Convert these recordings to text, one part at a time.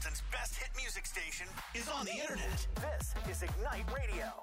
Boston's best hit music station is on the internet. This is Ignite Radio.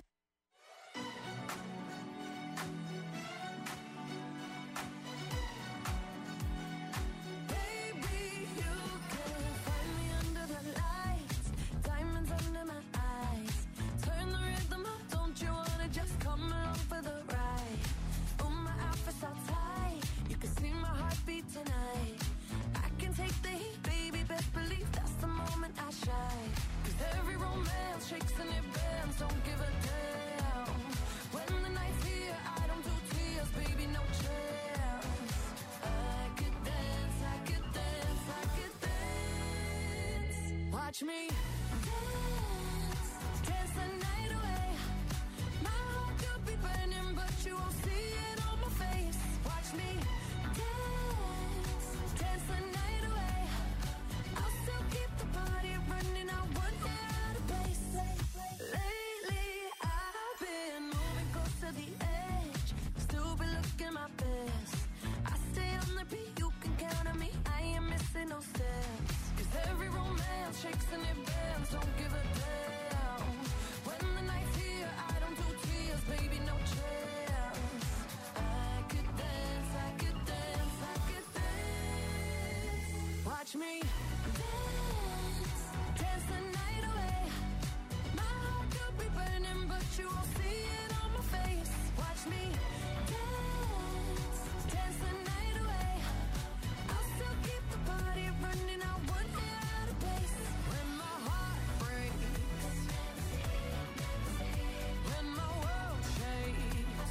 Tonight, I can take the heat, baby. Best believe that's the moment I shine. 'Cause every romance shakes and it bends. Don't give a damn. When the night's here, I don't do tears, baby. No chance. I could dance, I could dance, I could dance. Watch me dance, dance the night away. My heart could be burning, but you won't see it on my face. Watch me dance, dance the night away. I'll still keep the party running. I won't get out of place. Lately I've been moving close to the edge. Still be looking my best. I stay on the beat, you can count on me. I ain't missing no steps. 'Cause every romance shakes and it bends. Don't give a damn. When the night's here, I don't do tears, baby. No chance. I could dance, I could dance, I could dance. Watch me dance, dance the night away. My heart could be burning, but you won't see it on my face. Watch me dance, dance the night away. I'll still keep the party running. I won't get out of place. When my heart breaks, when my world shakes,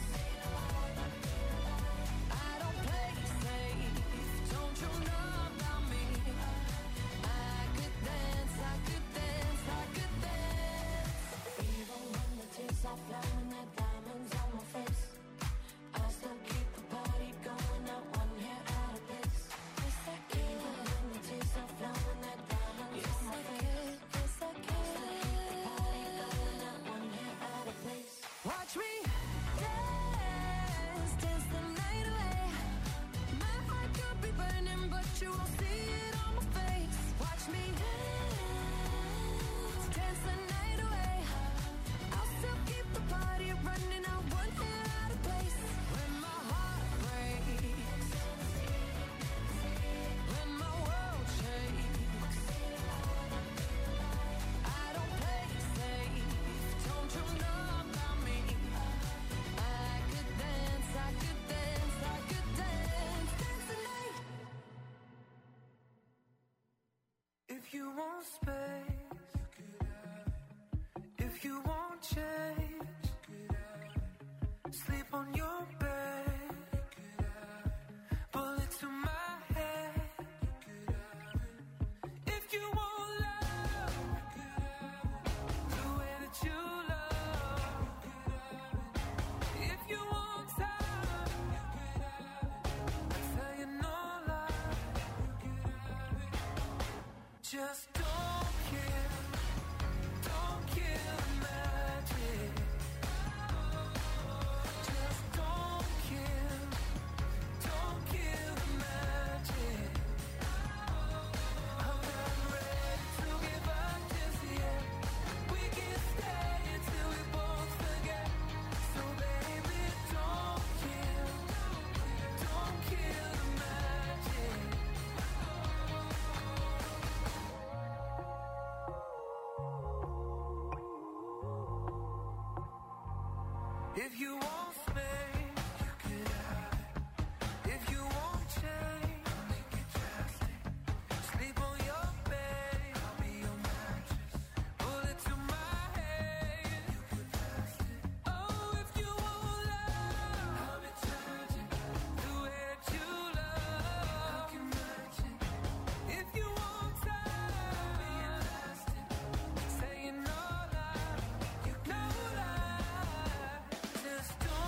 I don't play safe. Don't you know about me? I could dance, I could dance, I could dance. Even when the tears are flowing, the diamonds on my face, I still keep the party going. Not one hair out of place. Yes, I can. Even when the tears are flowing, the diamonds on my face, yes, I can. I still keep the party going. Not one hair out of place. Watch me dance, dance the night away. My heart could be burning, but you won't see it on my face. Watch me dance, dance the night away. I'll still keep the party running. I won't get out of place. When my heart breaks, when my world shakes, I don't play safe. Don't you know about me? I could dance, I could dance, I could dance, dance the night. If you want space, if you want change, sleep on your bed, bullet to my head. If you want love, the way that you love. If you want time, I tell you no lie. Just don't kill the magic. Just don't kill the magic. I'm not ready to give up just yet. We can stay until we both forget. So baby, don't kill the magic. If you want space, you could have it. If you want change, make it drastic. Sleep on your bed, I'll be your mattress. Bullet to my head, you could pass it. Oh, if you want love, I'll be tragic. The way that you love, I can match it. If you want time, I'll be elastic. Saying no lie, you no lie. Just don't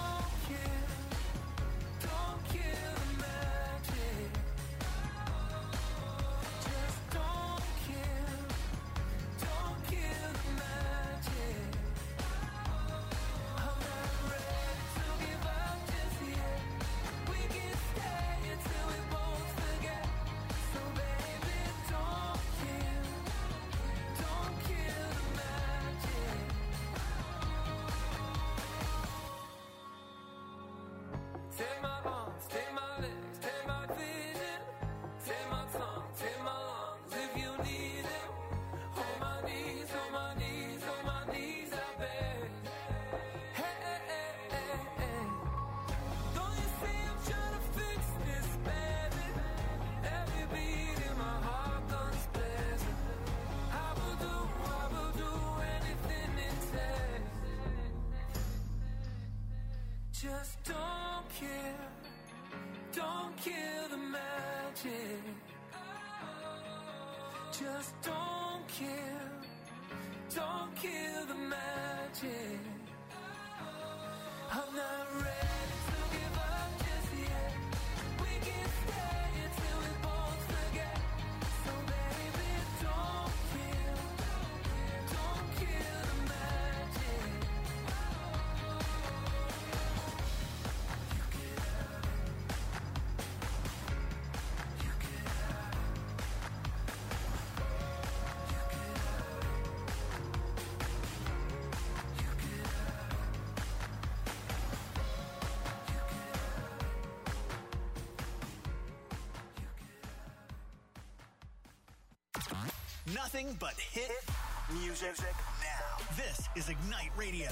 Just don't kill the magic. I'm not ready to give up just yet. We can stay until we both forget. So baby, don't kill the magic. You can have it. You can have it. You can have it. You can have it. Nothing but hit music now. This is Ignite Radio.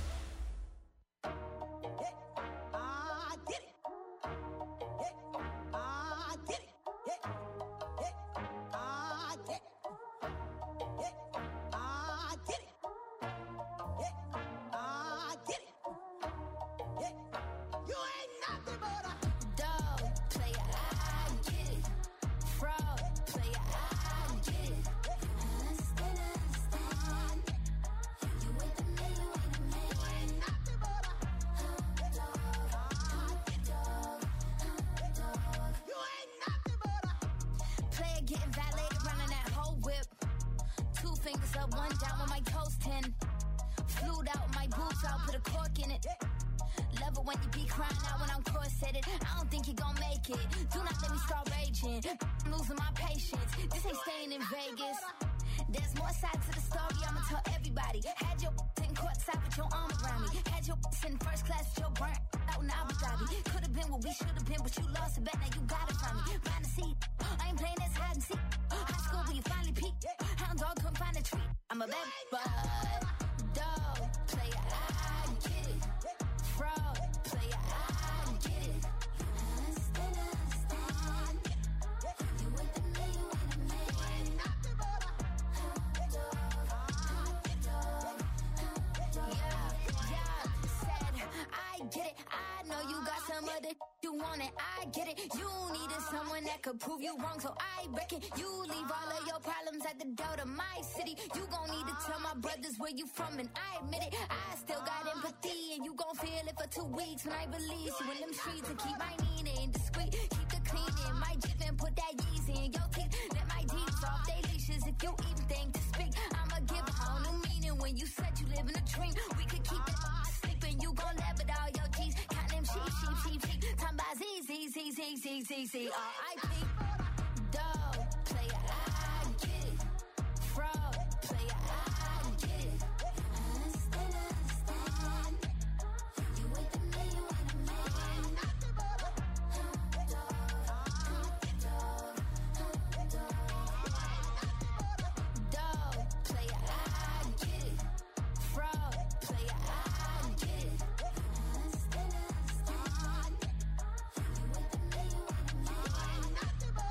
Could prove you wrong, so I reckon you leave all of your problems at the door to my city. You gon' need to tell my brothers where you from, and I admit it. I still got empathy, and you gon' feel it for 2 weeks when I release you in them streets. And keep my Nina indiscreet, keep the cleaning, my jib and put that Yeezy in your teeth. Let my D's off they leashes if you even think to speak. I'ma give a whole new meaning when you said you live in a dream. We could keep it sleeping, you gon' laugh at all your G's. Count them sheep. Talking about Z, R.I.P. Dog, player, I get it. Fraud, player, I get it. Understand. You with the man, you with the man. Dog, player, I get it. Fraud, player, I get it. Understand. You with the man, you with the man.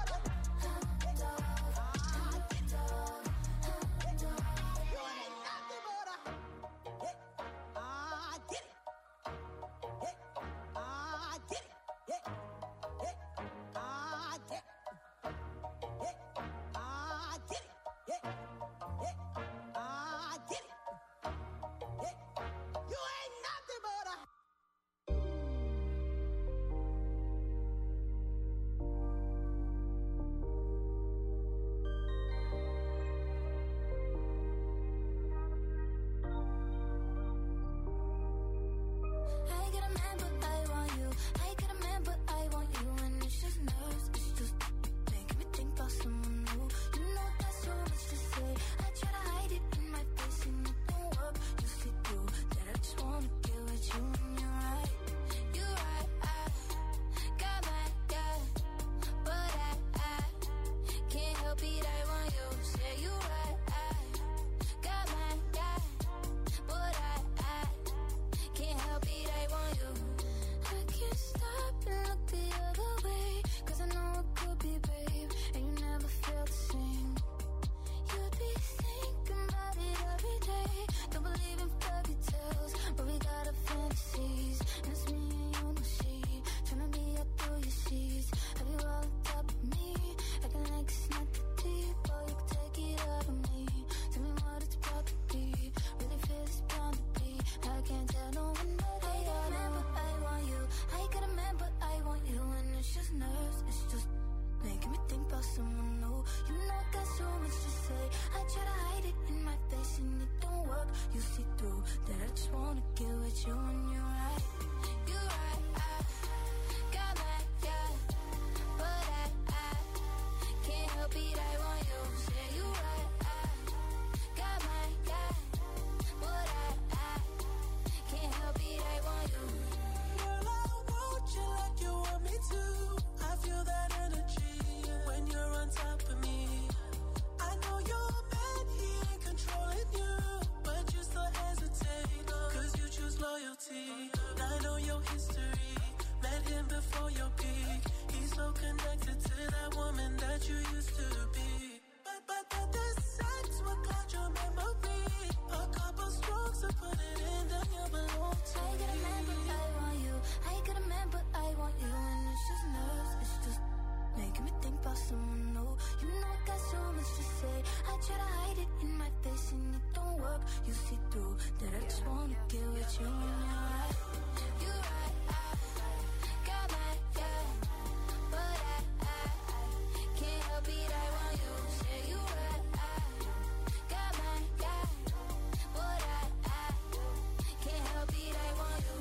fuck, you see through that I just wanna get with you and you right, I got my but I can't help it, I want you. Say you right, I got my but I can't help it, I want you.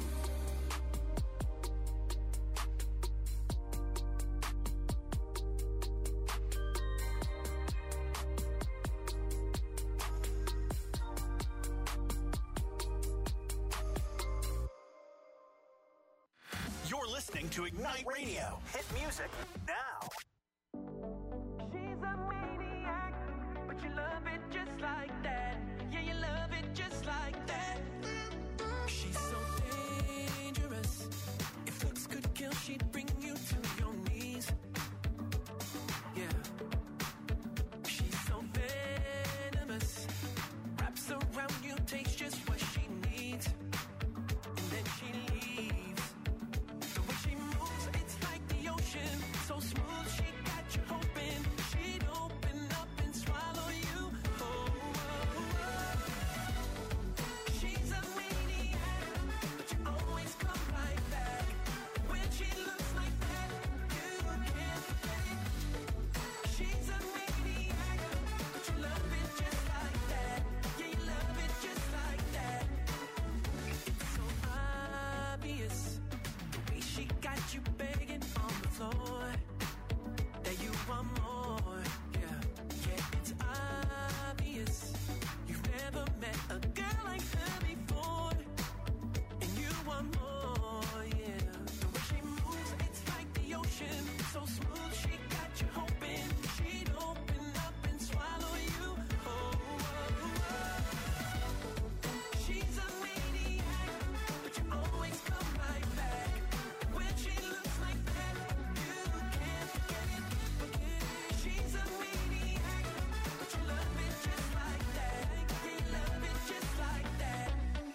You're listening to Ignite Radio. Hit music now. She's a maniac, but you love it just like that. Yeah, you love it just like that. She's so dangerous. If looks could kill, she'd bring you to your knees. Yeah. She's so venomous. Wraps around you, takes just what she needs. And then she leaves. The way she moves, it's like the ocean. So smooth, she got you hoping she'd open up and swallow you. Oh, oh, oh. She's a maniac, but you always come right back. When she looks like that, you can't forget it. She's a maniac, but you love it just like that. Yeah, you love it just like that. It's so obvious, the way she got you begging on the floor, that you want more. Yeah, yeah, it's obvious. You've never met a girl like her before, and you want more. Yeah, the way she moves, it's like the ocean. So smooth, she got you hoping she'd open up and swallow you. Oh, oh, oh. She's a maniac, but you always come right back. When she looks like that, you can't forget it. She's a maniac, but you love it just like that. Yeah, you love it just like that.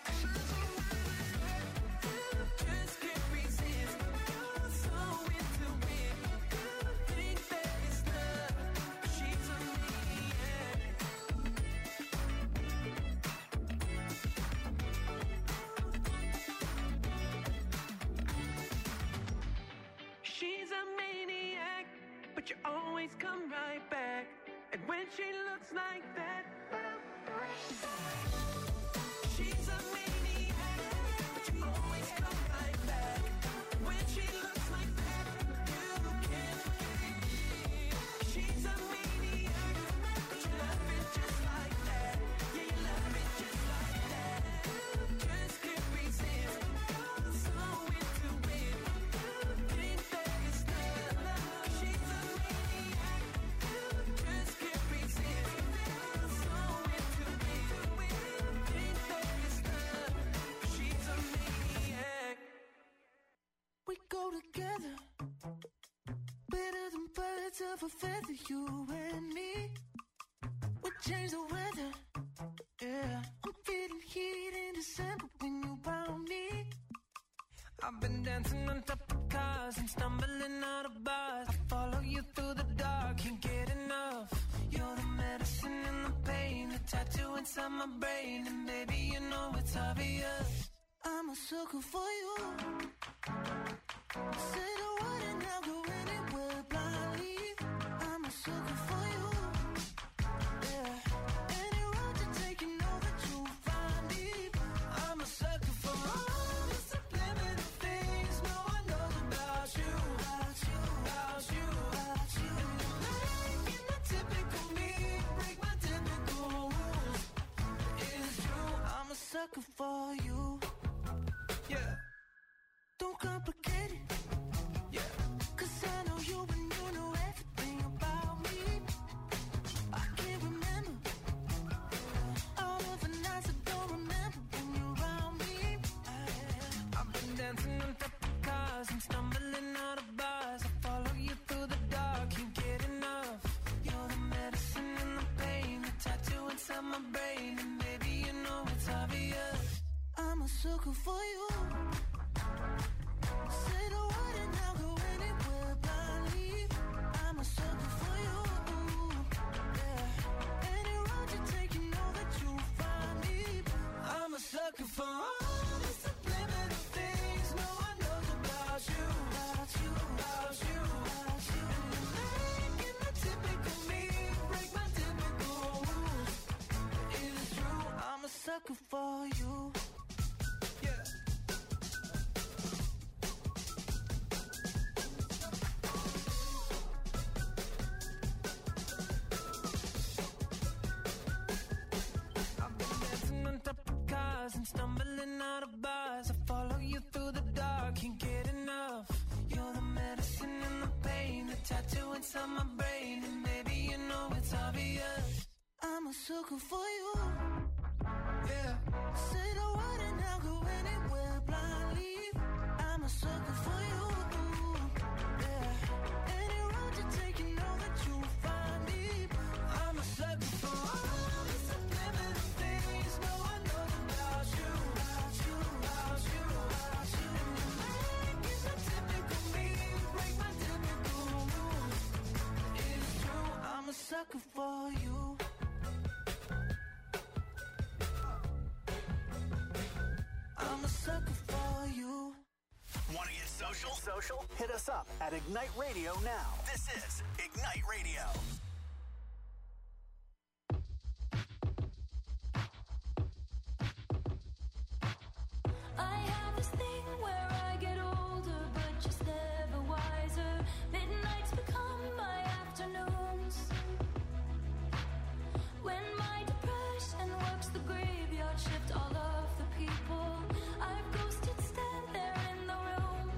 Just can't resist. You're so into it. Think that it's love. She's a maniac. She's a maniac, but you always come right back. And when she looks like that, she's a maniac, but you always come right back. When she looks like that, you can't forget it. She's a maniac, but you love it just like that. Yeah, you love it just like that. Just can't resist. You're so into it. Think that it's love. She's a maniac. Just can't resist. You're so into it. Think that it's love. She's a maniac. We go together, better than birds of a feather, you and me. We change the weather, yeah. I'm feeling heat in December when you found me. I've been dancing on top of cars and stumbling out of bars. I follow you through the dark, can't get enough. You're the medicine and the pain, the tattoo inside my brain. And baby, you know it's obvious, I'm a sucker for you. Say the word and I'll go anywhere blindly. I'm a sucker for you. Yeah. Any road to take, you know that you'll find me. I'm a sucker for all the subliminal things no one knows about you. About you, about you, about you. And you're making the typical me break my typical rules. It's true, I'm a sucker for you. Yeah. Don't complicate it. Yeah. 'Cause I know you and you know everything about me. I can't remember all of the nights I don't remember when you're around me. I've been dancing on top of cars and stumbling out of bars. I follow you through the dark, can't get enough. You're the medicine and the pain, the tattoo inside my brain. And baby, you know it's obvious, I'm a sucker for you. Say sucker for you. Yeah. I've been dancing on top of cars and stumbling out of bars. I follow you through the dark, can't get enough. You're the medicine and the pain, the tattoo inside my brain, and maybe you know it's obvious. I'm a sucker for you. Yeah. Say the word and I'll go anywhere blindly. I'm a sucker for you. Yeah. Any road you take, you know that you'll find me. I'm a sucker for all the subliminal things no one knows about you. About you, about you, about you. And you make it so typical me, break my typical rules. It's true, I'm a sucker for you. I'm a sucker for you. Want to get social? Social? Hit us up at Ignite Radio now. This is Ignite Radio. I have this thing where I get older, but just never wiser. Midnights become my afternoons. When my depression works the graveyard shift, all of the people I've ghosted stand there in the room.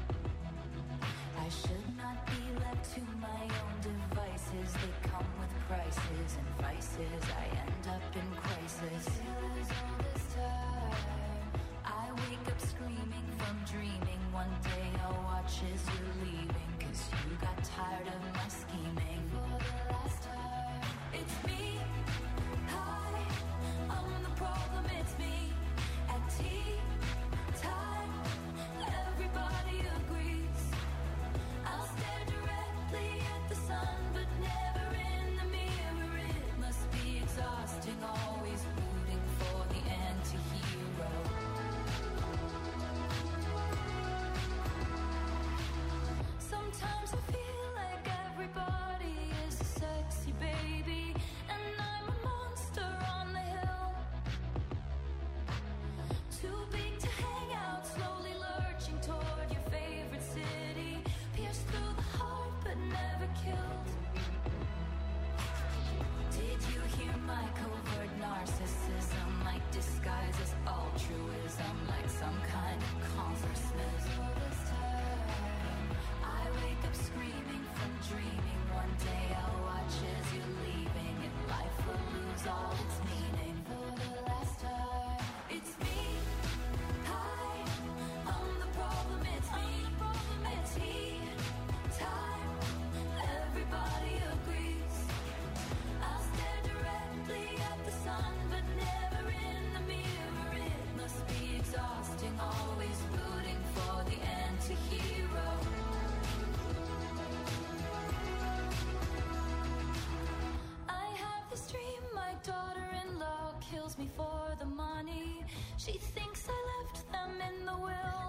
I should not be left to my own devices. They come with prices and vices. I end up in crisis. Feels all this time. I wake up screaming from dreaming. One day I'll watch as you're leaving, 'cause you got tired of my scheming. For the last time, it's me. Hi, I'm the problem, it's me. At tea time, everybody agrees. I'll stare directly at the sun, but never in the mirror. It must be exhausting, always rooting for the anti-hero. Sometimes I feel like everybody is a sexy baby, and I'm a monster on the hill. Too big to hang out, slowly lurching toward your favorite city. Pierced through the heart, but never killed. Did you hear my covert narcissism? Like disguise as altruism, like some kind of congressman. All this time, I wake up screaming from dreaming. One day I'll watch as you're leaving, and life will lose all its meaning. For the last time, it's me. Hi, I'm the problem, it's me. At tea time, everybody agrees. I'll stare directly at the sun, but never in the mirror. It must be exhausting, always rooting for the anti-hero. I have this dream, my daughter-in-law kills me for the money. She thinks I left them in the will.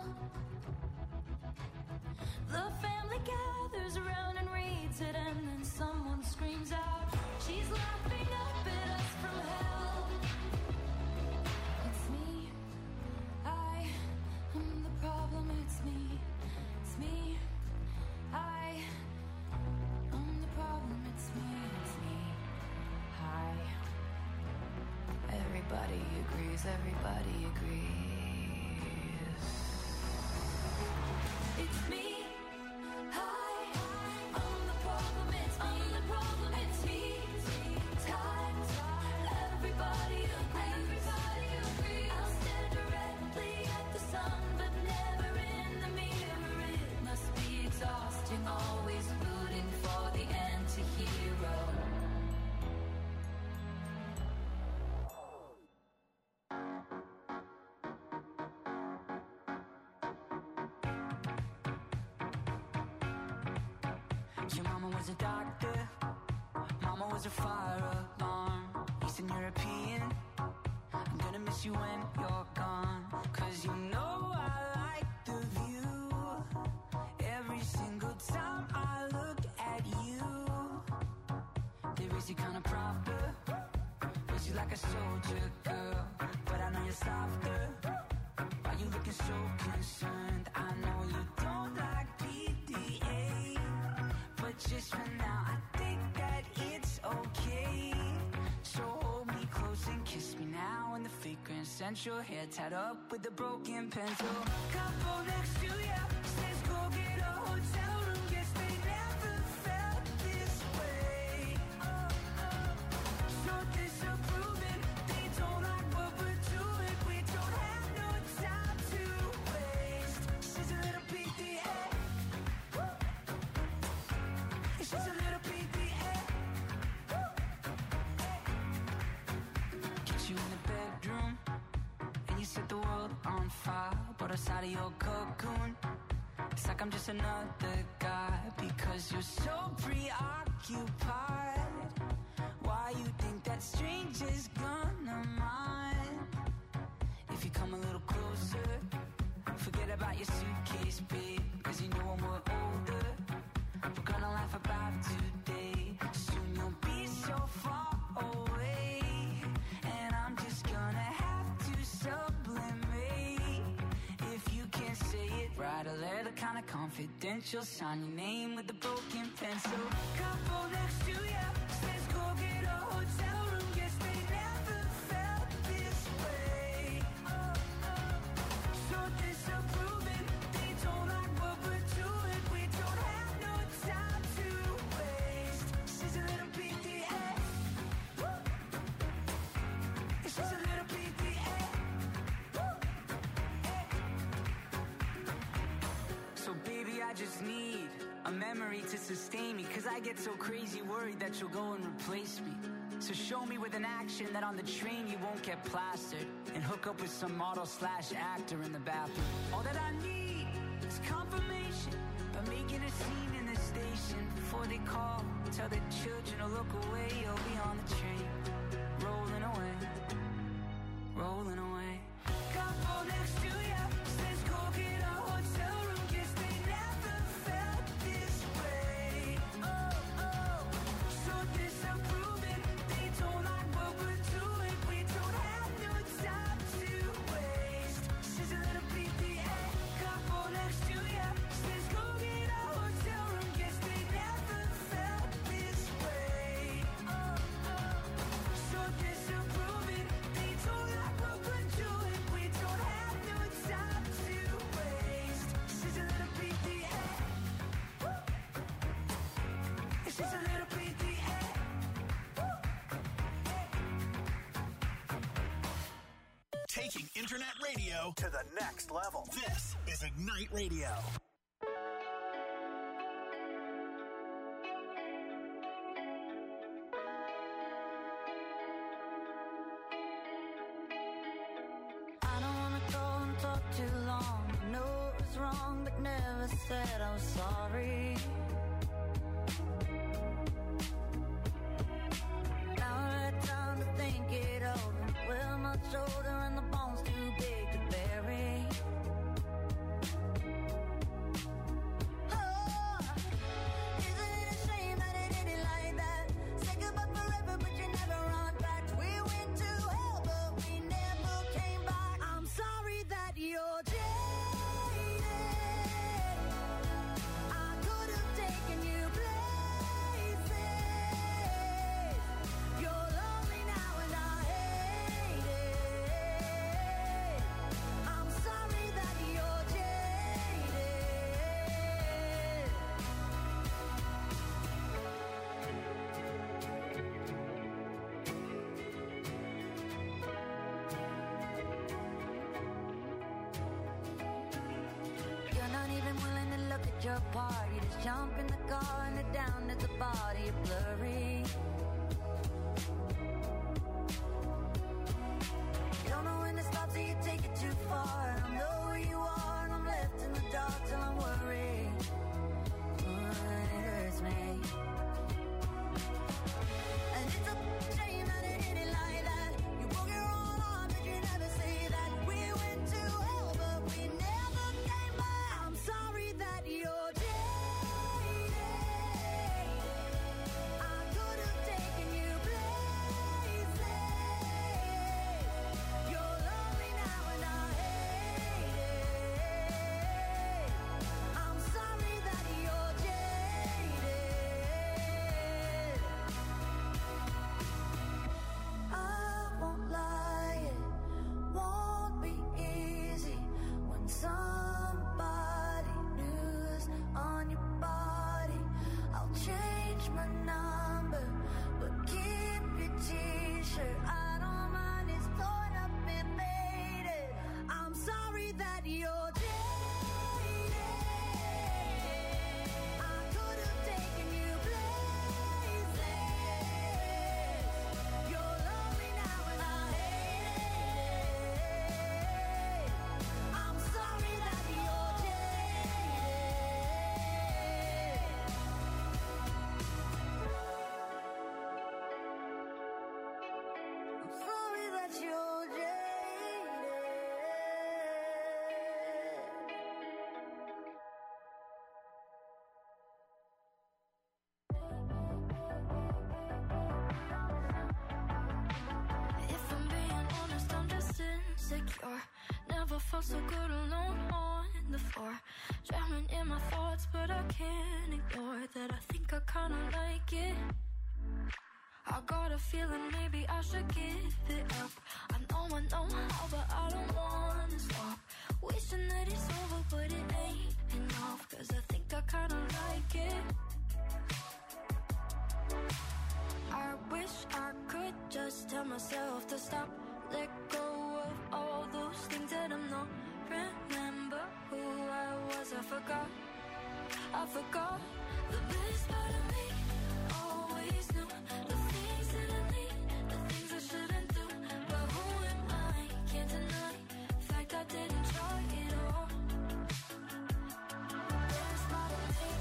The family gathers around and reads it, and then someone screams out, she's laughing up at us from hell. It's me. I am the problem, it's me. It's me. I am the problem, it's me. It's me. Hi. Everybody agrees, everybody agrees. It's me. Hi, I'm the problem, it's me. I'm the problem, it's me. Time, everybody agrees. I'll stare directly at the sun, but never in the mirror. It must be exhausting, always rooting for the anti-hero. Your mama was a doctor, mama was a fire alarm. Eastern European, I'm gonna miss you when you're gone. 'Cause you know I like the view. Every single time I look at you, there is a kind of proper Cause you like a soldier, girl, but I know you're softer. Why you looking so concerned? I know you don't like PDA, but just for now, I think that it's okay. So hold me close and kiss me now in the fragrant scent. Your hair tied up with a broken pencil. Couple next to ya says go get a hotel room. Guess they never felt this way. So disapproving, they don't like what we're doing. We don't have no time to waste. She's a little PDA. She's a little PDA. Get you in the bedroom and you set the world on fire. But outside of your cocoon, it's like I'm just another guy. Because you're so preoccupied. Why you think that stranger's gonna mind? If you come a little closer, forget about your suitcase, babe. Cause you know when we're older, we're gonna laugh about today. Soon you'll be so far away, and I'm just gonna have to sublimate. If you can't say it, write a letter kinda confidential. Sign your name with a broken pencil. Couple next to ya says go get a hotel room. Guess they never felt this way. So disapproving, they don't like what we're doing. We don't have no time to waste. She's a little PDA. She's a little PDA. So baby, I just need a memory to sustain me. Cause I get so crazy worried that you'll go and replace me. So show me with an action that on the train you won't get plastered, and hook up with some model/actor in the bathroom. All that I need is confirmation by making a scene in the station. Before they call, tell the children to look away. You'll be on the train, rolling away, rolling away. Couple next to ya says go get a hotel room. Guess they never felt this way. So disapproving, they don't like what we're doing. We don't have no time to waste. She's a little PDA. Couple next to ya says go get a hotel room. Guess they never felt this way. So disapproving, they don't like what we're doing. We don't have no time to waste. She's a little PDA. She's a little PDA. Taking internet radio to the next level. This is Ignite Radio. I don't wanna go and talk too long. I know it was wrong, but never said I was sorry. Now I had time to think it over. We're much older and the bone's too big to bury. Oh, isn't it a shame that it ended like that? Say goodbye forever, but you never run back. We went to hell, but we never came back. I'm sorry that you're jaded. I could have taken you places. You're lonely now and I hate it. I'm sorry that you're jaded. You're not even willing to look at your part. You just jump in the car and head down to the body blurry. You don't know when to stop till you take it too far. I don't know where you are and I'm left in the dark till I'm worried. It hurts me. And it's a shame that it ended like that. You broke your own heart, but you never say that. We went to hell, but we never came back. I'm sorry that you're jaded. I could insecure. Never felt so good alone on the floor. Drowning in my thoughts, but I can't ignore that I think I kinda like it. I got a feeling maybe I should give it up. I know how, but I don't wanna stop. Wishing that it's over, but it ain't enough. Cause I think I kinda like it. I wish I could just tell myself to stop. Let go of all those things that I'm not. Remember who I was, I forgot. The best part of me always knew the things that I need, the things I shouldn't do. But who am I? Can't deny the fact I didn't try it all. The best part of me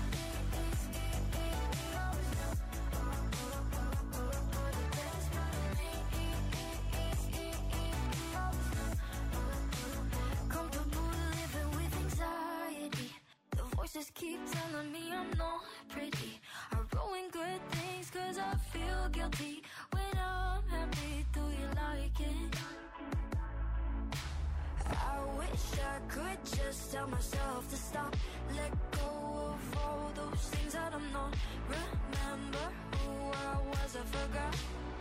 just keep telling me I'm not pretty. I ruin good things cause I feel guilty. When I'm happy, do you like it? I wish I could just tell myself to stop. Let go of all those things that I'm not. Remember who I was, I forgot.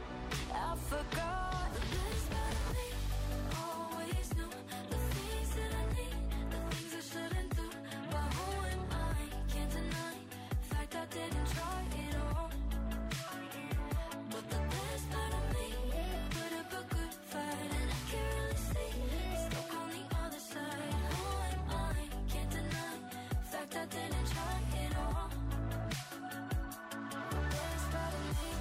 The best part of me always knew the things that I need, the things I shouldn't do. But who am I? Can't deny the fact I didn't try it all. But the best part of me put up a good fight, and I can really see it's stuck on the other side. Who am I? Can't deny the fact I didn't try it all. The best part of me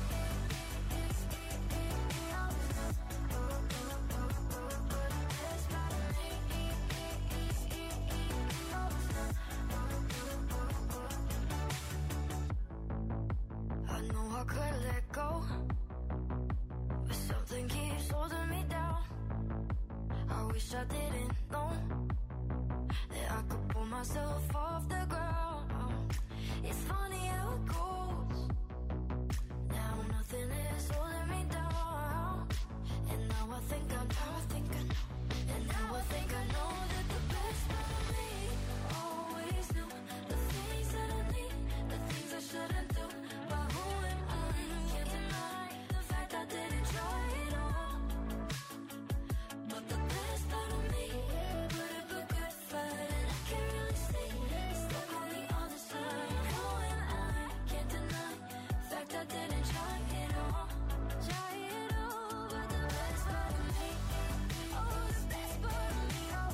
I could let go, but something keeps holding me down. I wish I didn't know that I could pull myself off the ground. It's funny how it goes. Now nothing is holding me down. And now I think I know. And now I think I know that the best part of me always knew the things that I need, the things I shouldn't do. But who am I? Can't deny the fact I didn't try it all. But the best part of me put up a good fight, and I can really see it's stuck on the other side. Who am I? Can't deny the fact I didn't try it all. But the best part of me, oh, the best part of me, oh,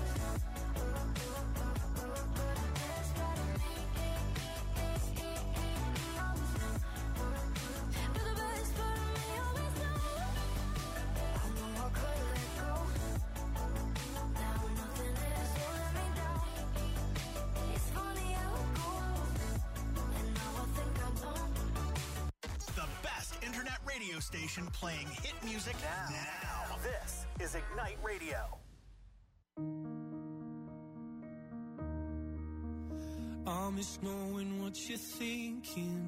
the best part of me, but the best part of me always knows. I know I could let go. Now nothing is holding me down. It's funny how it goes. And now I think I know. The best internet radio station playing hit music now. This is Ignite Radio. I miss knowing what you're thinking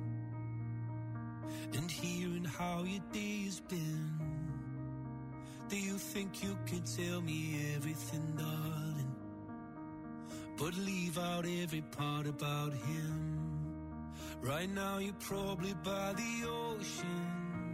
and hearing how your day's been. Do you think you can tell me everything, darling, but leave out every part about him? Right now you're probably by the ocean,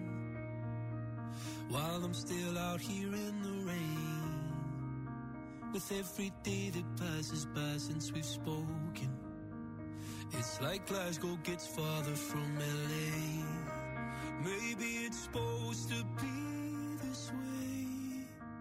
while I'm still out here in the rain. With every day that passes by since we've spoken, it's like Glasgow gets farther from LA. Maybe it's supposed to be this way,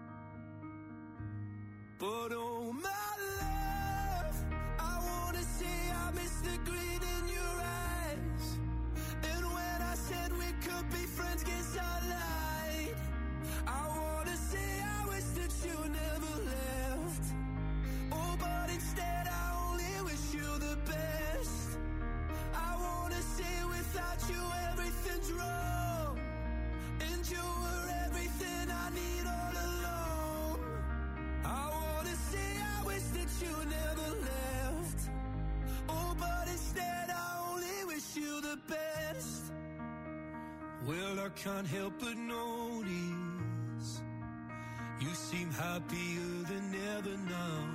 but oh my love, I wanna say I miss the grin in your eyes. And when I said we could be friends, guess I lied. I wanna say I wish that you never left. Oh, but instead I only wish you the best. I wanna say without you everything's wrong, and you were everything I need all along. I wanna say I wish that you never left. Oh, but instead I only wish you the best. Well, I can't help but notice You seem happier than ever now.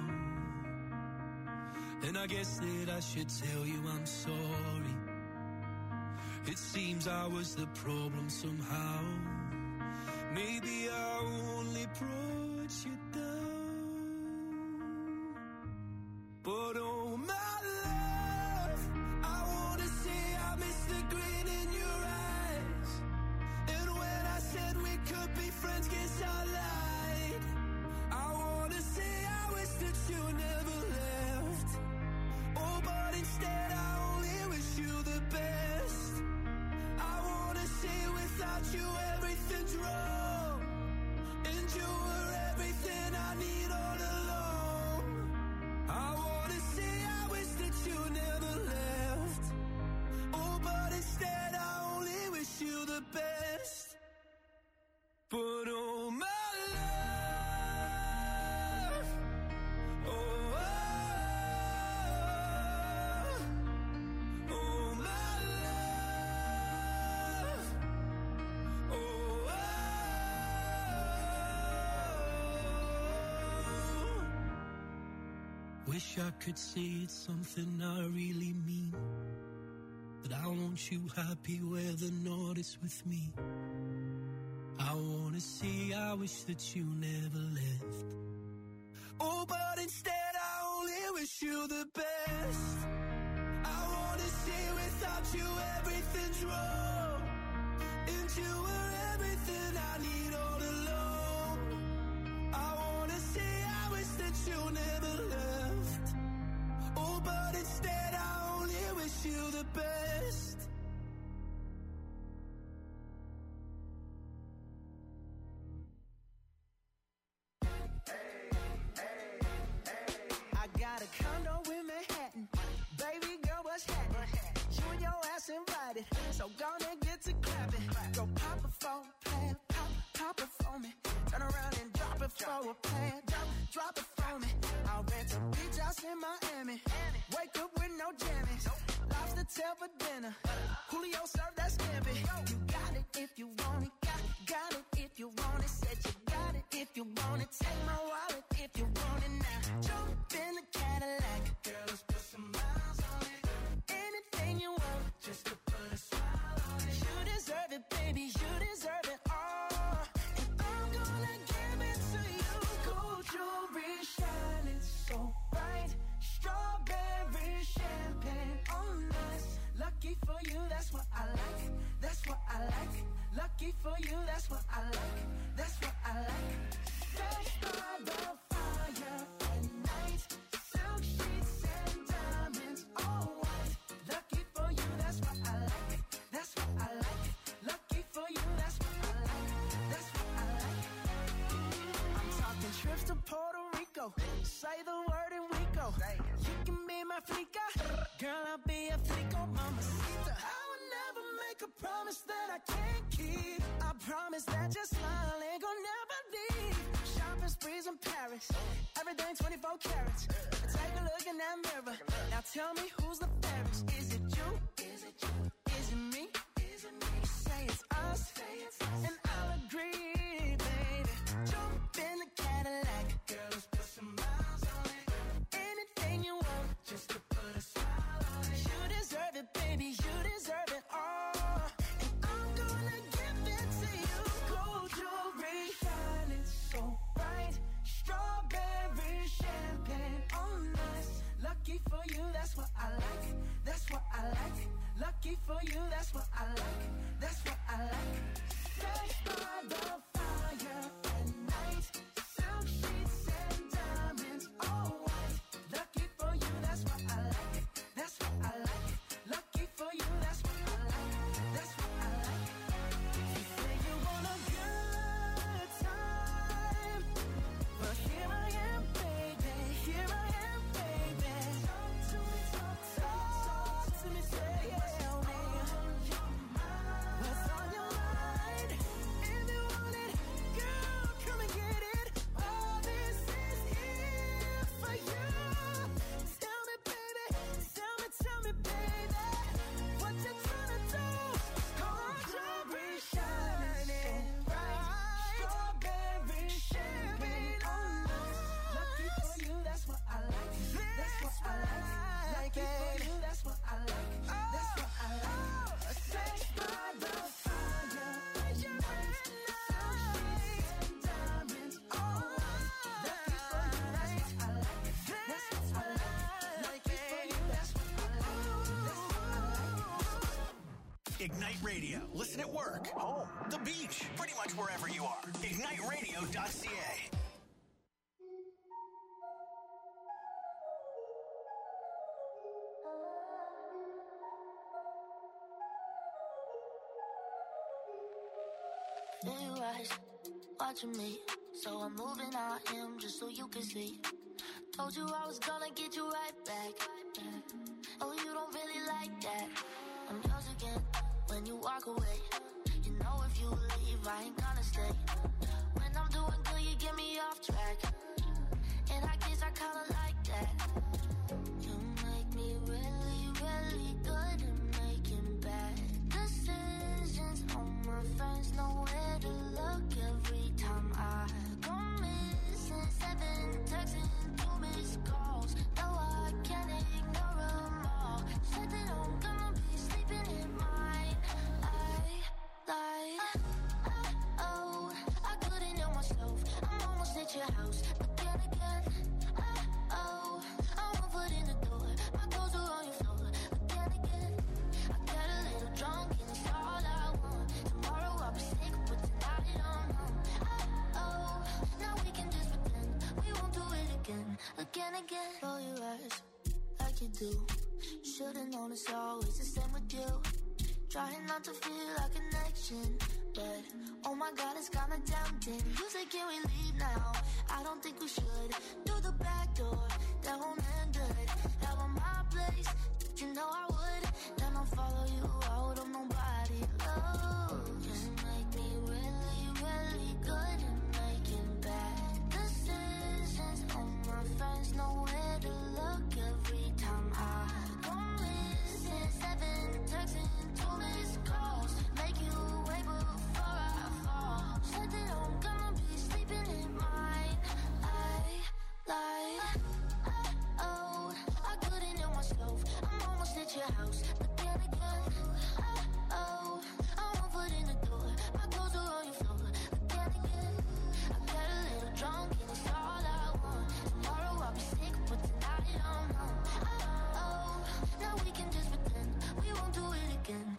And I guess that I should tell you I'm sorry. It seems I was the problem somehow. Maybe I only brought you down. But oh my love, I wanna say I miss the grin in your eyes. And when I said we could be friends, guess I lied. I wanna say I wish that you never left. Oh, but instead I only wish you the best. I wanna say without you everything's wrong, and you were everything I need all along. I wanna say I wish that you never left. Oh, but instead I only wish you the best. But oh my love, oh, oh my love, oh, wish I could say it's something I really mean, that I want you happy whether or not it's with me. I wanna say I wish that you never left. Oh, but instead I only wish you the best. I wanna say without you everything's wrong, and you were everything I need all along. I wanna say I wish that you never left. Oh, but instead I only wish you the best. I got a condo in Manhattan. Baby girl, what's happening? You and your ass invited, so gonna get to clapping. Go pop it for a plan, pop it for me. Turn around and drop it for a plan, drop it for me. I'll rent a beach house in Miami. Wake up with no jammies. Lobster tail for dinner. Julio served that scampi. You got it if you want it. Got it if you want it. Said you got it if you want it. Take my wallet if you want it now. Jump in the Cadillac. Girl, let's put some miles on it. Anything you want, just to put a smile on it. You deserve it, baby. You deserve it all. And I'm gonna give it to you. Gold jewelry shining so bright. Strawberry champagne on us. Lucky for you, that's what I like. That's what I like. Lucky for you, that's what I like. That's what I like. Fresh by the fire at night. Silk sheets and diamonds, all white. Lucky for you, that's what I like. That's what I like. Lucky for you, that's what I like. That's what I like. I'm talking trips to Puerto Rico. Say the word and we go. You can be my flica. Girl, I'll be a flico, mamacita. I would never make a promise that I can't keep. I promise that your smile ain't gonna never leave. Shopping sprees in Paris. Everything 24 carats. Take a look in that mirror. Now tell me who's the fairest. Is it you? Is it you? Is it me? Is it me? Say it's us. And I'll agree, baby. Jump in the Cadillac. Girl, let's put some miles on it. Anything you want, just to put a smile on it. You deserve it, baby. You deserve it all. And I'm gonna give it to you. Gold jewelry shining so bright. Strawberry champagne on us. Lucky for you, that's what I like. That's what I like. Lucky for you, that's what I like. That's what I like. Fresh by the fire at night. Silk sheets and diamonds, all white. Lucky for you, that's what I like. That's what I like. Lucky for you, that's what I like. Ignite Radio. Listen at work, home, the beach, pretty much wherever you are. IgniteRadio.ca. Blue eyes watching me, so I'm moving out him just so you can see. Told you I was gonna get you right back. Oh, you don't really like that. I'm yours again when you walk away. You know if you leave, I ain't gonna stay. When I'm doing good, you get me off track. And I guess I kinda like that. You make me really, really good at making bad decisions. All my friends know where to look every time I go missing. 7 texts and 2 missed calls. No, I can't ignore them all. Said that I'm gonna be sleeping in mine. Oh, I couldn't help myself. I'm almost at your house, but then again, oh, I won't put in the door. My clothes are on your floor, but then again, I got a little drunk and it's all I want. Tomorrow I'll be sick, but tonight I'm home. Oh, now we can just pretend we won't do it again. Roll your eyes like you do. Should've known it's always the same with you. Trying not to feel a connection, but oh my God, it's kinda tempting. You say, can we leave now? I don't think we should. Through the back door, that won't end good. Have on my place, you know I would. Then I'll follow you out of nobody. Oh, just make me really, really good at making bad decisions. All my friends know where to look every time I go missing. 7 texts and 2 missed calls. Make you wait before I fall. Said that I'm gonna be sleeping in mine. Oh, I couldn't help myself. I'm almost at your house, but then again, oh, I won't put in the door. My clothes are on your floor, but then again, I got a little drunk and it's all I want. Tomorrow I'll be sick, but tonight I'm home. Oh, now we can just pretend we won't do it again.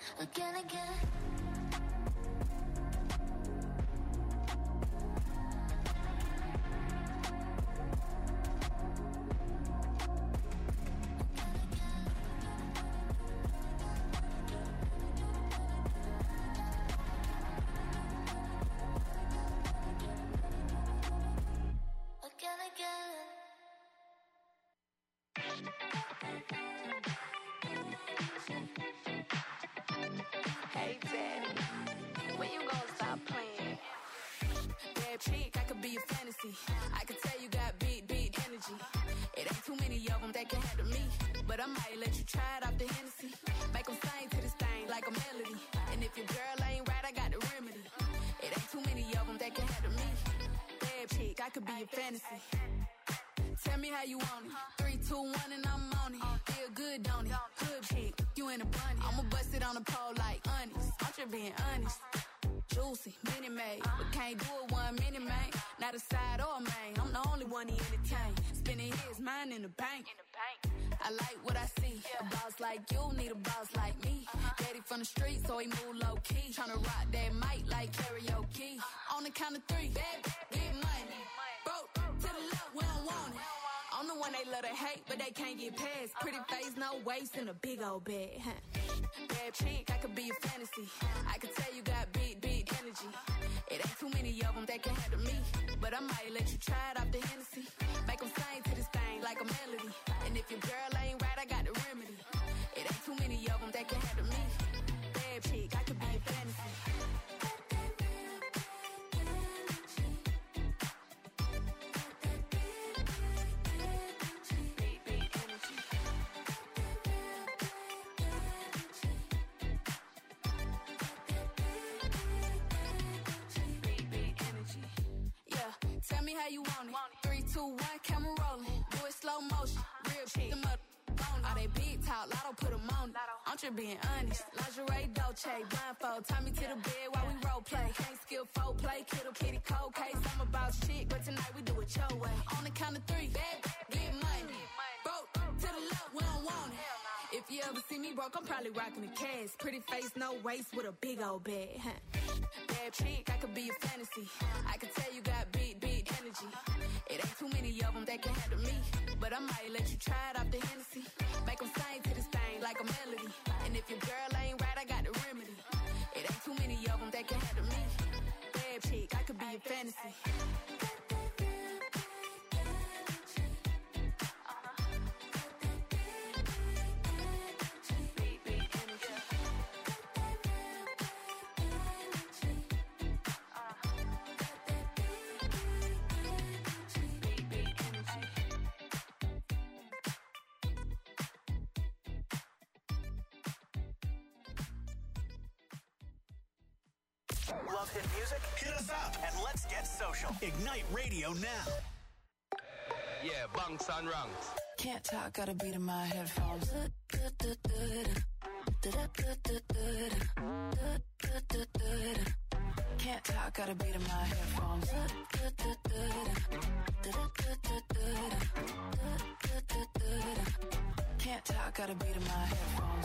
Hey daddy, when you gonna stop playing? Bad chick, I could be a fantasy. I could tell you got big energy. It ain't too many of them that can handle me, but I might let you try it off the Hennessy. Make them sing to this thing like a melody. And if your girl ain't right, I got the remedy. It ain't too many of them that can handle me. Bad chick, I could be a fantasy. Tell me how you want it. 3, 2, 1 and I'm on it. Feel good, don't it? Good chick, you in a bunny. I'ma bust it on the pole like honest. I'm just being honest. Juicy, mini made, but can't do it 1 minute, man. Not a side or a main. I'm the only one he entertain. Spending his mind in the bank. I like what I see. A boss like you need a boss like me. Daddy from the street, so he move low key. Tryna rock that mic like karaoke. On the count of 3, baby, get money. Broke to the left, we don't want it. I'm the one they love to hate, but they can't get past. Pretty face, no waist, and a big old bag. Bad chick, I could be a fantasy. I could tell you got big energy. It ain't too many of them that can handle me, but I might let you try it off the Hennessy. Make them sing to this thing like a melody. And if your girl ain't right, I got the remedy. It ain't too many of them that can handle me. Bad chick, I could be a fantasy. Tell me how you want it. 3, 2, 1, camera rolling. Do it slow motion. Real shit. Them up on all they big talk. Lotto put them on it. I'm just being honest. Lingerie, Dolce, blindfold. Tie me to the bed while we role play. Can't skill folk play. Kittle kitty cold case. I'm about shit, but tonight we do it your way. On the count of 3, baby, get money. Broke to the left, we don't want it. If If you ever see me broke, I'm probably rocking a cast. Pretty face, no waist, with a big old bag. Bad chick, I could be a fantasy. I could tell you got big energy. It ain't too many of them that can handle me. But I might let you try it off the Hennessy. Make them sing to this thing like a melody. And if your girl ain't right, I got the remedy. It ain't too many of them that can handle me. Bad chick, I could be a fantasy. Love hit music? Hit us up and let's get social. Ignite Radio now. Yeah, bunks and ranks. Can't talk, gotta beat in my headphones. Can't talk, gotta beat in my headphones. Can't talk, gotta beat in my headphones.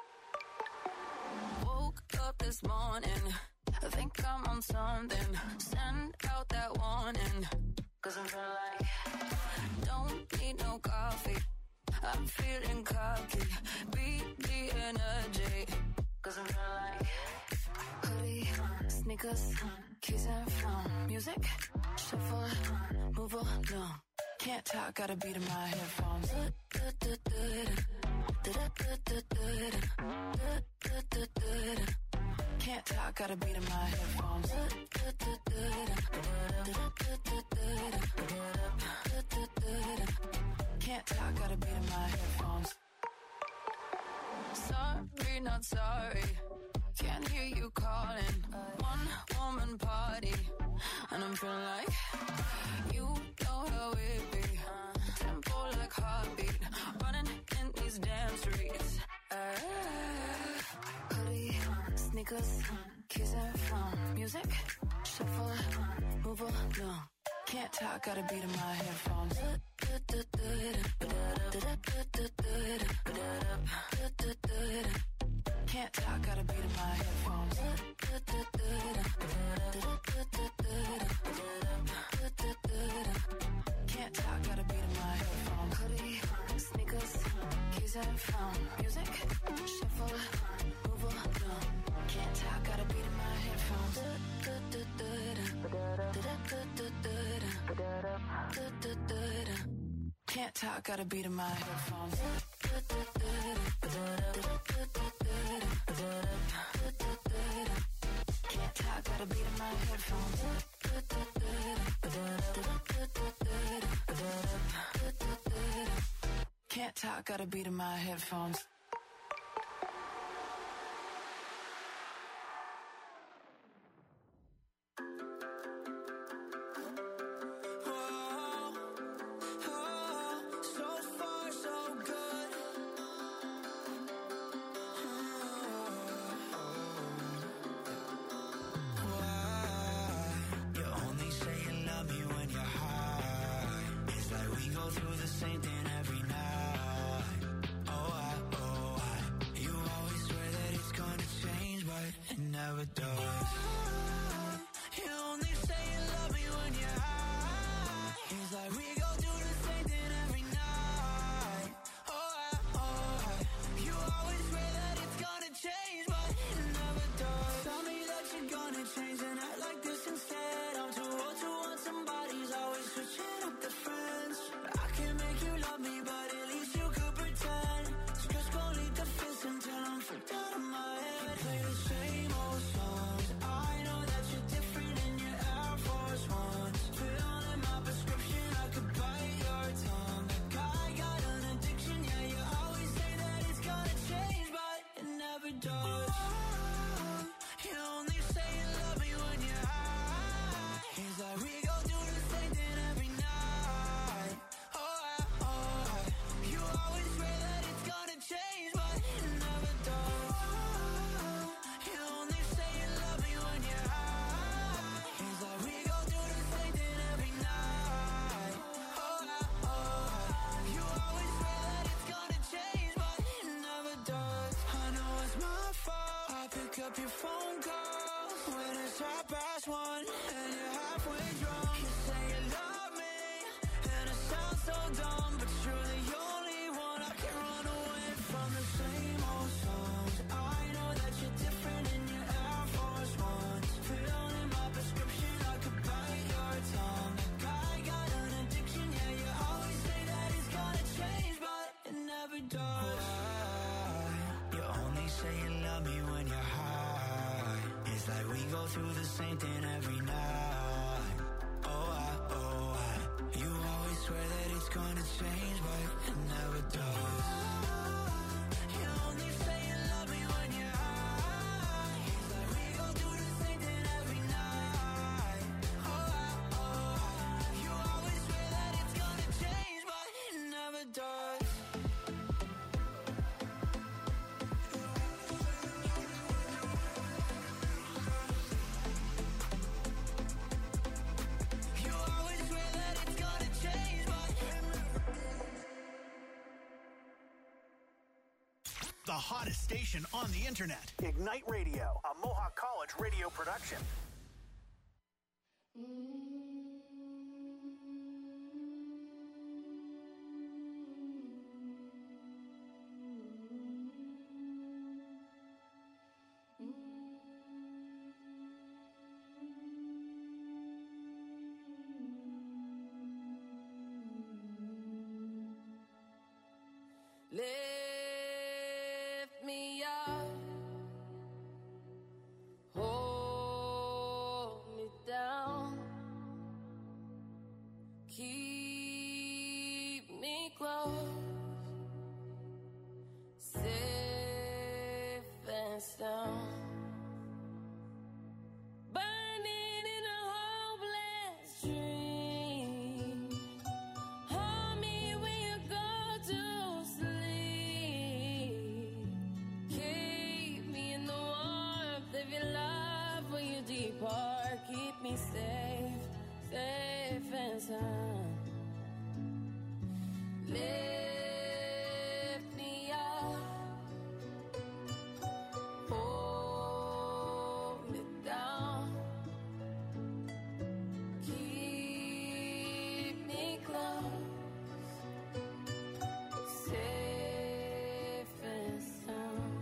Woke up this morning, I think I'm on something. Send out that warning, 'cause I'm feeling like don't need no coffee. I'm feeling cocky. Beat the energy, 'cause I'm feeling like hoodie, sneakers, keys and phone. Music, shuffle, move along. Can't talk, gotta beat in my headphones. Can't talk, gotta beat in my headphones. Can't talk, gotta beat in my headphones. Sorry, not sorry. Can't hear you calling. One woman party, and I'm feeling like you know how it be. Tempo like heartbeat, running in these damn streets. Hoodie, sneakers, keys and phone. Music, shuffle, move along. Can't talk, gotta beat in my headphones. Can't talk, gotta beat in my headphones. Can't talk, gotta beat in my headphones. Hoodie, sneakers, keys and phone. Music, shuffle, move along. Can't talk, gotta beat in my headphones. Can't talk, gotta beat in my headphones. Can't talk, gotta beat in my headphones. Can't talk, gotta beat in my headphones. Through the same thing every night. Oh, up your phone calls when it's 1:30 and you're halfway drunk. You say you love me, and it sounds so dumb, but you're the only one I can run away from. The same old songs. I know that you're different in your Air Force Ones. Filling my prescription, I could bite your tongue. I got an addiction, yeah, you always say that it's gonna change, but it never does. You only say you love me when you're high. It's like we go through the same thing every night. You always swear that it's gonna change, but it never does. You only say you love me when you're high. It's like we go through the same thing every night. You always swear that it's gonna change, but it never does. The hottest station on the internet. Ignite Radio, a Mohawk College radio production. Lift me up, hold me down, keep me close, safe and sound. Burning in a hopeless dream. Hold me when you go to sleep. Keep me in the warmth of your love when you depart. Keep me safe, safe and sound. Lift me up, hold me down, keep me close, safe and sound.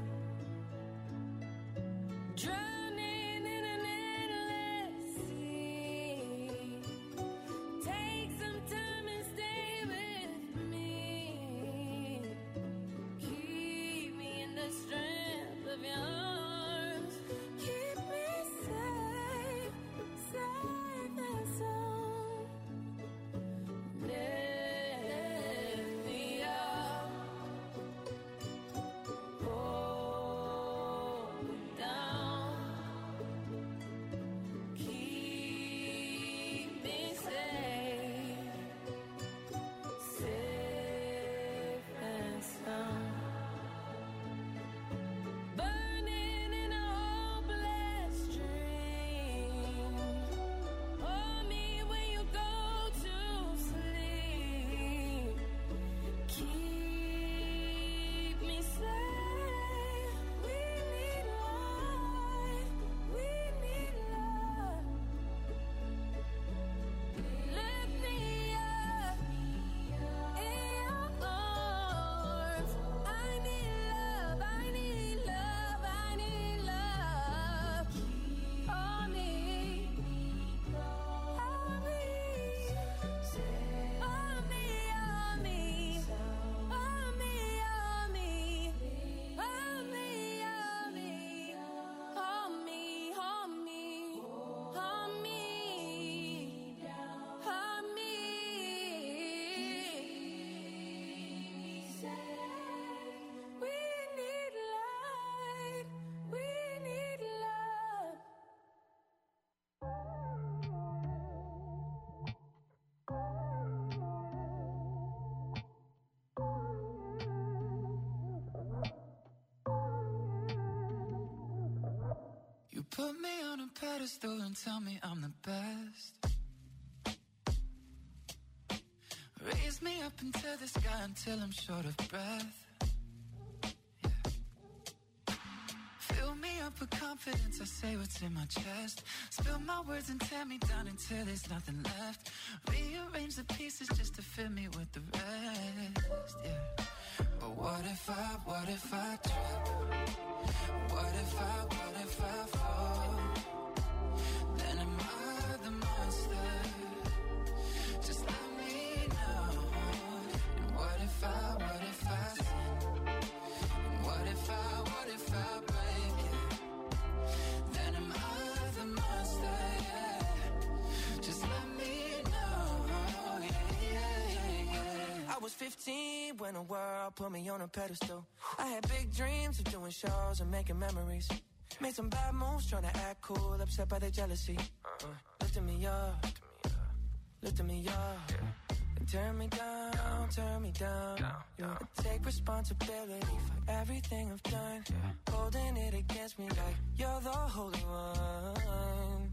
Drowning in an endless sea. Take some time and stay with me. Keep me in the strength of your arms. Keep me safe, safe and sound. Lift me up, hold me down, keep me safe, safe and sound. Burning in a hopeless dream. Hold me when you go to sleep. Keep me safe. We need life. We need love. Lift me up in your arms. I need love. I need love. I need love. Hold me. Hold me. Hold me. Hold me. Hold me. Hold me. Hold me. Hold me. Hold me. Hold me. Hold me. Hold me. We need light. We need love. You put me on a pedestal and tell me I'm the best. Raise me up into the sky until I'm short of breath. Yeah. Fill me up with confidence, I say what's in my chest. Spill my words and tear me down until there's nothing left. Rearrange the pieces just to fill me with the rest, yeah. But what if I trip? What if I fall? Then am I the monster? Just let me know. And what if I sin? And what if I break it? Then am I the monster? Yeah. Just let me know. Yeah. I was 15 when the world put me on a pedestal. I had big dreams of doing shows and making memories. Made some bad moves trying to act cool, upset by the jealousy. Lifting me up, lifting me up. And turn me down. Yeah. Take responsibility for everything I've done. Holding it against me like you're the holy one.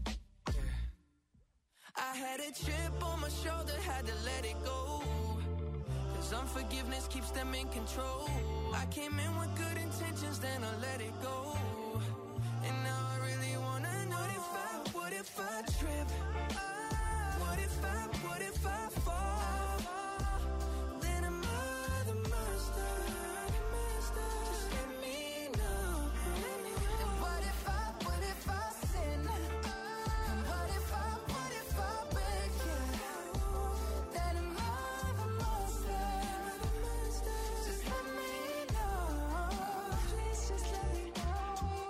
I had a chip on my shoulder, had to let it go. Cause unforgiveness keeps them in control. I came in with good intentions, then I let it go. And now I really wanna know what if I trip? What if I fall? Then am I the monster? Just let me know. And what if I sin? And what if I break it? Then am I the monster? Just let me know. Please just let me know.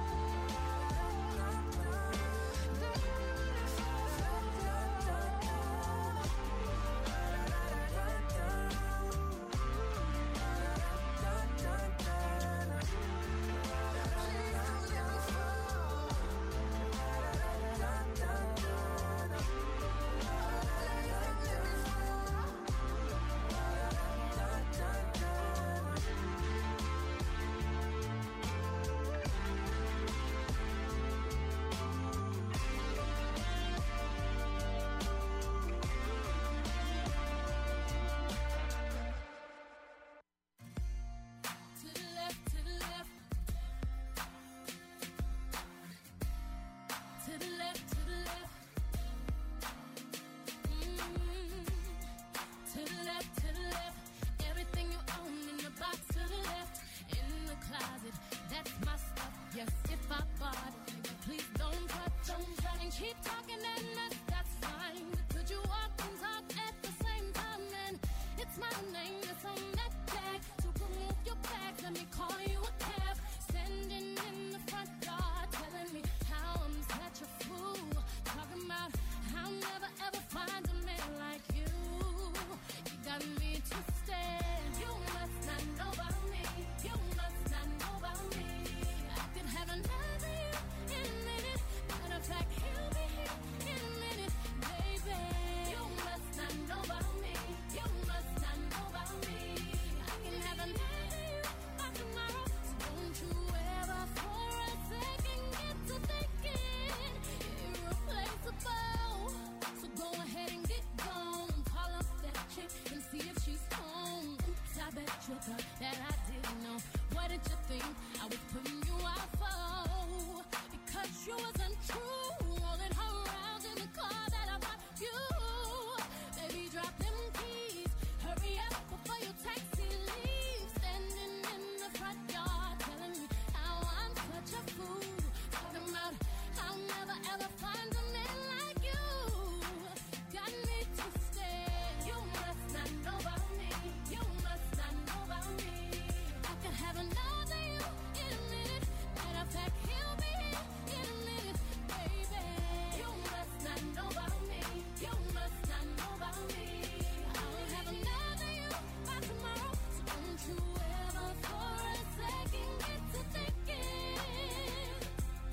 Keep talking and that's fine. Could you walk and talk at the same time? And it's my name that's on that tag. So remove your bag, let me call you a cab. Standing in the front yard, telling me how I'm such a fool. Talking about how I'll never ever find a man like you. You got me twisted. You must not know about me. You must not know about me. I could have another you in a minute. Matter of fact, he'll be here in a minute, baby. You must not know about me. You must not know about me. I can have another you by tomorrow. So don't you ever for a second get to thinking irreplaceable. So go ahead and get gone. Call up that chick and see if she's home. Oops, I bet you thought that I didn't know. What did you think I was putting you out for? Because you wasn't true. Rolling her around in the car that I bought you. Baby, drop them keys. Hurry up before your taxi leaves. Standing in the front yard, telling me how I'm such a fool. Talking about I'll never ever find a